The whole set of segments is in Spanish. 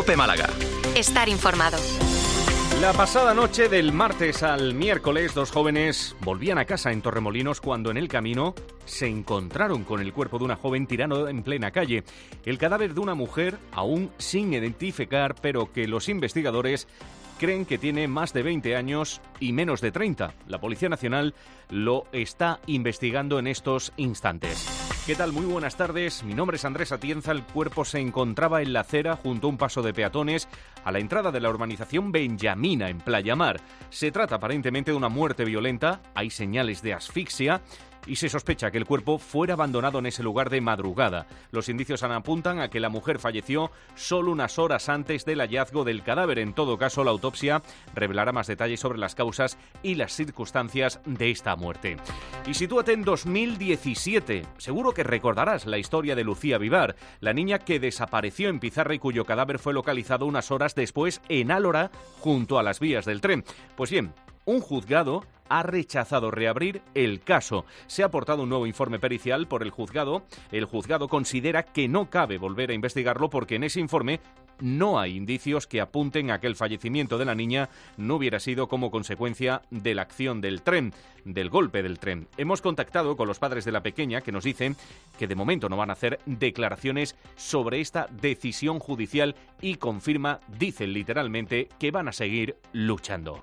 COPE Málaga. Estar informado. La pasada noche del martes al miércoles, 2 jóvenes volvían a casa en Torremolinos cuando en el camino se encontraron con el cuerpo de una joven tirado en plena calle. El cadáver de una mujer aún sin identificar, pero que los investigadores creen que tiene más de 20 años y menos de 30. La Policía Nacional lo está investigando en estos instantes. ¿Qué tal? Muy buenas tardes. Mi nombre es Andrés Atienza. El cuerpo se encontraba en la acera junto a un paso de peatones a la entrada de la urbanización Benjamina en Playa Mar. Se trata aparentemente de una muerte violenta. Hay señales de asfixia y se sospecha que el cuerpo fuera abandonado en ese lugar de madrugada. Los indicios apuntan a que la mujer falleció solo unas horas antes del hallazgo del cadáver. En todo caso, la autopsia revelará más detalles sobre las causas y las circunstancias de esta muerte. Y sitúate en 2017. Seguro que recordarás la historia de Lucía Vivar, la niña que desapareció en Pizarra y cuyo cadáver fue localizado unas horas después en Álora, junto a las vías del tren. Pues bien, un juzgado ha rechazado reabrir el caso. Se ha aportado un nuevo informe pericial por el juzgado. El juzgado considera que no cabe volver a investigarlo porque en ese informe no hay indicios que apunten a que el fallecimiento de la niña no hubiera sido como consecuencia de la acción del tren, del golpe del tren. Hemos contactado con los padres de la pequeña que nos dicen que de momento no van a hacer declaraciones sobre esta decisión judicial y dicen literalmente que van a seguir luchando.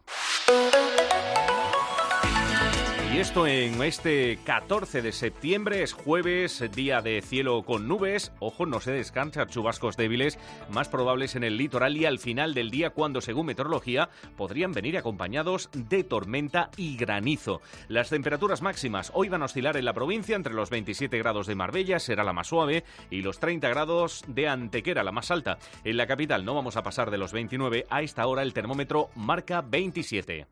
Y esto en este 14 de septiembre, es jueves, día de cielo con nubes. Ojo, no se descansa, chubascos débiles, más probables en el litoral y al final del día, cuando según meteorología podrían venir acompañados de tormenta y granizo. Las temperaturas máximas hoy van a oscilar en la provincia entre los 27 grados de Marbella, será la más suave, y los 30 grados de Antequera, la más alta. En la capital no vamos a pasar de los 29, a esta hora el termómetro marca 27.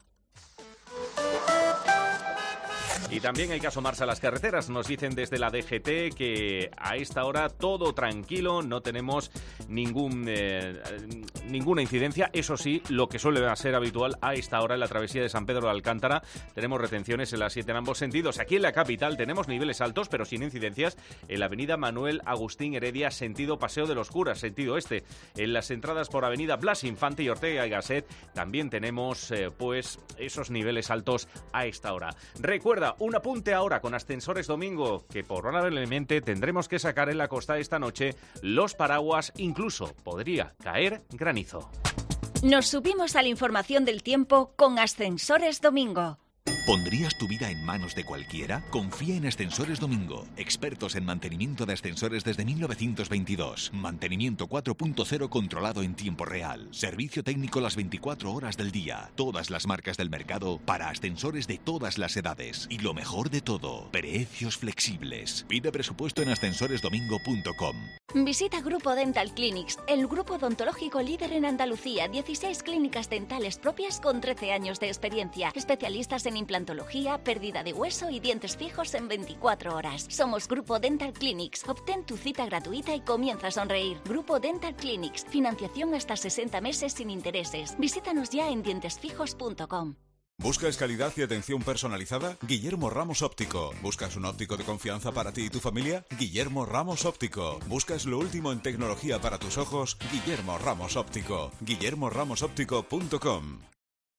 Y también hay que asomarse a las carreteras. Nos dicen desde la DGT que a esta hora todo tranquilo, no tenemos ninguna incidencia. Eso sí, lo que suele ser habitual a esta hora en la travesía de San Pedro de Alcántara, tenemos retenciones en la 7 en ambos sentidos. Aquí en la capital tenemos niveles altos, pero sin incidencias, en la avenida Manuel Agustín Heredia, sentido Paseo de los Curas, sentido este. En las entradas por avenida Blas Infante y Ortega y Gasset también tenemos esos niveles altos a esta hora. Recuerda, un apunte ahora con Ascensores Domingo, que probablemente tendremos que sacar en la costa esta noche los paraguas, incluso podría caer granizo. Nos subimos a la información del tiempo con Ascensores Domingo. ¿Pondrías tu vida en manos de cualquiera? Confía en Ascensores Domingo, expertos en mantenimiento de ascensores desde 1922. Mantenimiento 4.0 controlado en tiempo real. Servicio técnico las 24 horas del día. Todas las marcas del mercado para ascensores de todas las edades. Y lo mejor de todo, precios flexibles. Pide presupuesto en ascensoresdomingo.com. Visita Grupo Dental Clinics, el grupo odontológico líder en Andalucía. 16 clínicas dentales propias con 13 años de experiencia. Especialistas en implantología, pérdida de hueso y dientes fijos en 24 horas. Somos Grupo Dental Clinics. Obtén tu cita gratuita y comienza a sonreír. Grupo Dental Clinics. Financiación hasta 60 meses sin intereses. Visítanos ya en dientesfijos.com. ¿Buscas calidad y atención personalizada? Guillermo Ramos Óptico. ¿Buscas un óptico de confianza para ti y tu familia? Guillermo Ramos Óptico. ¿Buscas lo último en tecnología para tus ojos? Guillermo Ramos Óptico. guillermoramosoptico.com.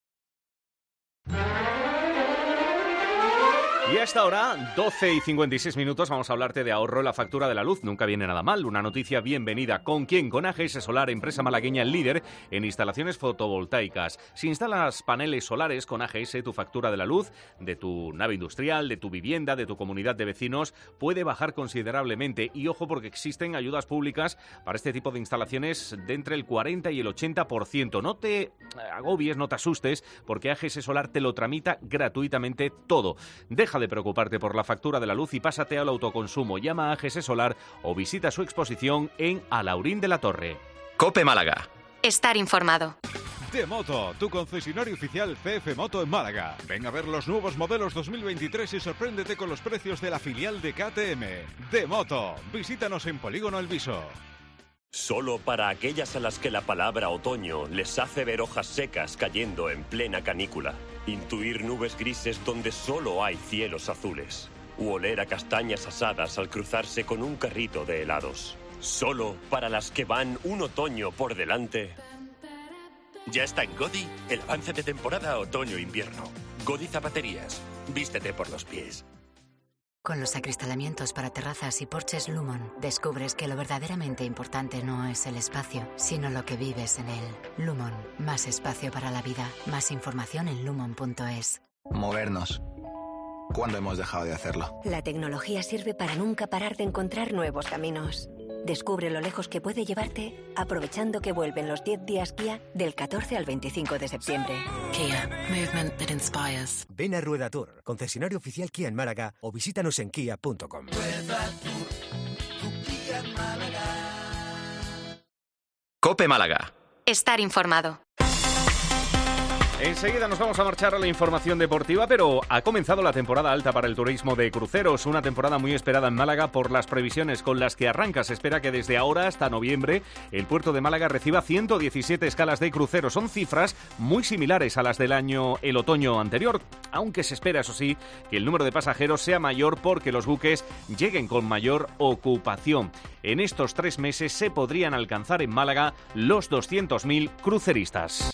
Y a esta hora, 12 y 56 minutos, vamos a hablarte de ahorro en la factura de la luz. Nunca viene nada mal. Una noticia bienvenida. ¿Con quién? Con AGS Solar, empresa malagueña líder en instalaciones fotovoltaicas. Si instalas paneles solares con AGS, tu factura de la luz, de tu nave industrial, de tu vivienda, de tu comunidad de vecinos, puede bajar considerablemente. Y ojo, porque existen ayudas públicas para este tipo de instalaciones de entre el 40 y el 80%. No te agobies, no te asustes, porque AGS Solar te lo tramita gratuitamente todo. Deja de preocuparte por la factura de la luz y pásate al autoconsumo. Llama a AGS Solar o visita su exposición en Alaurín de la Torre. COPE Málaga. Estar informado. Demoto, tu concesionario oficial CF Moto en Málaga. Ven a ver los nuevos modelos 2023 y sorpréndete con los precios de la filial de KTM. Demoto, visítanos en Polígono El Viso. Solo para aquellas a las que la palabra otoño les hace ver hojas secas cayendo en plena canícula, intuir nubes grises donde solo hay cielos azules, u oler a castañas asadas al cruzarse con un carrito de helados. Solo para las que van un otoño por delante. Ya está en Godi el avance de temporada otoño-invierno. Godi Zapaterías. Vístete por los pies. Con los acristalamientos para terrazas y porches Lumon, descubres que lo verdaderamente importante no es el espacio, sino lo que vives en él. Lumon, más espacio para la vida. Más información en lumon.es. Movernos. ¿Cuándo hemos dejado de hacerlo? La tecnología sirve para nunca parar de encontrar nuevos caminos. Descubre lo lejos que puede llevarte aprovechando que vuelven los 10 días Kia del 14 al 25 de septiembre. Kia, movement that inspires. Ven a Rueda Tour, concesionario oficial Kia en Málaga, o visítanos en kia.com. COPE Málaga. Estar informado. Enseguida nos vamos a marchar a la información deportiva, pero ha comenzado la temporada alta para el turismo de cruceros, una temporada muy esperada en Málaga por las previsiones con las que arranca. Se espera que desde ahora hasta noviembre el puerto de Málaga reciba 117 escalas de cruceros. Son cifras muy similares a las del el otoño anterior, aunque se espera, eso sí, que el número de pasajeros sea mayor porque los buques lleguen con mayor ocupación. En estos 3 meses se podrían alcanzar en Málaga los 200.000 cruceristas.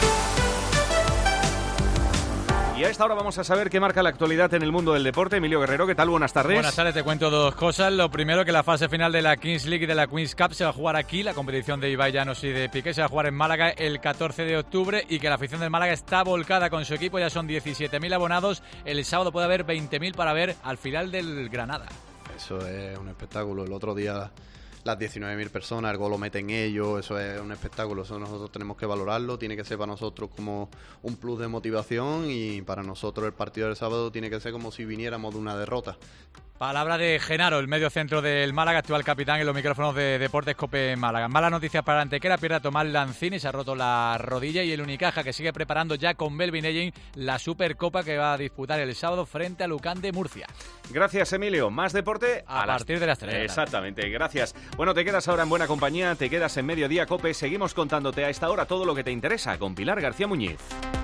Y a esta hora vamos a saber qué marca la actualidad en el mundo del deporte. Emilio Guerrero, ¿qué tal? Buenas tardes. Buenas tardes, te cuento 2 cosas. Lo primero, que la fase final de la Kings League y de la Queen's Cup se va a jugar aquí. La competición de Ibai Llanos y de Piqué se va a jugar en Málaga el 14 de octubre y que la afición del Málaga está volcada con su equipo. Ya son 17.000 abonados. El sábado puede haber 20.000 para ver al final del Granada. Eso es un espectáculo. El otro día las 19.000 personas, el gol lo meten ellos, eso es un espectáculo, eso nosotros tenemos que valorarlo, tiene que ser para nosotros como un plus de motivación y para nosotros el partido del sábado tiene que ser como si viniéramos de una derrota. Palabra de Genaro, el medio centro del Málaga, actual capitán en los micrófonos de Deportes COPE Málaga. Malas noticias para Antequera, pierde a Tomás Lanzini, se ha roto la rodilla, y el Unicaja, que sigue preparando ya con Belvin Eyen la Supercopa que va a disputar el sábado frente a Lucán de Murcia. Gracias, Emilio. Más deporte a partir de las 3. Exactamente, gracias. Bueno, te quedas ahora en buena compañía, te quedas en Mediodía COPE. Seguimos contándote a esta hora todo lo que te interesa con Pilar García Muñiz.